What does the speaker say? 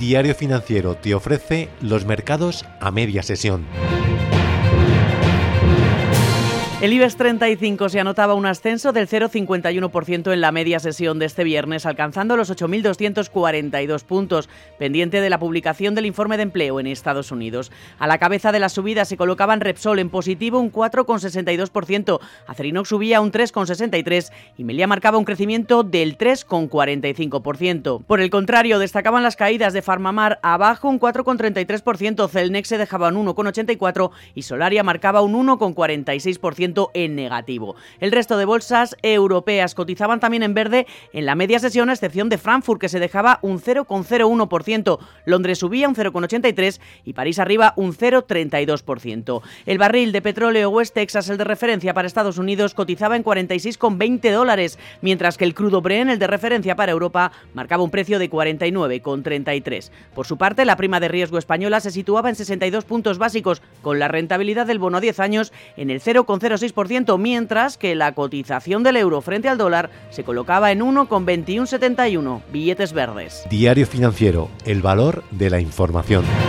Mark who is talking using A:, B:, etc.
A: Diario Financiero te ofrece los mercados a media sesión.
B: El IBEX 35 se anotaba un ascenso del 0,51% en la media sesión de este viernes, alcanzando los 8.242 puntos, pendiente de la publicación del informe de empleo en Estados Unidos. A la cabeza de la subida se colocaban Repsol en positivo un 4,62%, Acerinox subía un 3,63% y Meliá marcaba un crecimiento del 3,45%. Por el contrario, destacaban las caídas de Farmamar abajo un 4,33%, Celnex se dejaba un 1,84% y Solaria marcaba un 1,46% en negativo. El resto de bolsas europeas cotizaban también en verde en la media sesión, a excepción de Frankfurt, que se dejaba un 0,01%. Londres subía un 0,83% y París arriba un 0,32%. El barril de petróleo West Texas, el de referencia para Estados Unidos, cotizaba en $46,20, mientras que el crudo Brent, el de referencia para Europa, marcaba un precio de 49,33. Por su parte, la prima de riesgo española se situaba en 62 puntos básicos, con la rentabilidad del bono a 10 años en el 0,06%, mientras que la cotización del euro frente al dólar se colocaba en 1,2171, billetes verdes.
A: Diario Financiero, el valor de la información.